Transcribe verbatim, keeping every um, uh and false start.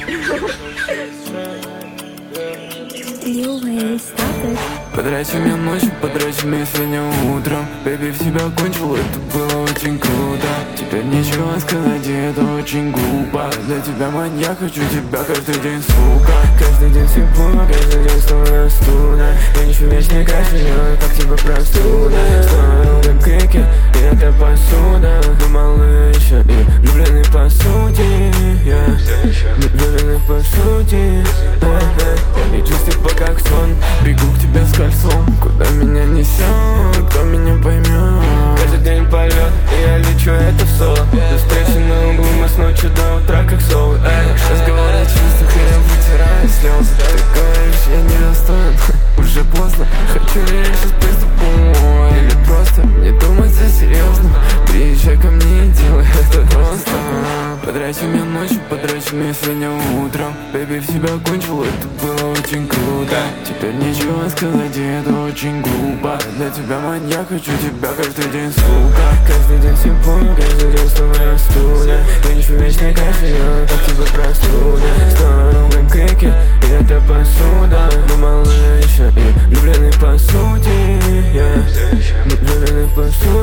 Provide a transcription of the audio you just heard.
Потрачу меня ночью, потрачу меня сегодня утром. Бэйби, в тебя кончил, это было очень круто. Теперь нечего сказать, и это очень глупо. Для тебя, мать, я хочу тебя каждый день, сука. Каждый день секунда, каждый день снова стуна. Я ничего вечный кашель, как тебе простуда. Снова рубим крики, и это посуда. Мы малые еще и влюблены по сути, yeah. Влюблены по сути, yeah. И чувствую, как сон, бегу к тебе с кольцом. Куда меня несет, кто меня поймет. Каждый день полет, и я лечу, это в соло. До встречи на углу, мы с ночи до утра, как соло. Разговор о чувствах, и я вытираю слезы. Ты говоришь, я не достоин, уже поздно. Хочу ли я сейчас быть с тобой, или просто не думать за серьезно. Приезжай ко мне и делай это просто. Потрачу меня ночью, потрачу меня сегодня утром. Бэйби, в себя кончил, это было очень круто. Теперь нечего сказать, и это очень глупо. Для тебя, мать, я хочу тебя каждый день, сука. Каждый день секунда, каждый день снова стуна. Я ничего вечный кашель, как тебе простуда. Снова рубим крики, и это посуда. Мы малые еще и влюблены по сути, yeah. Влюблены по сути.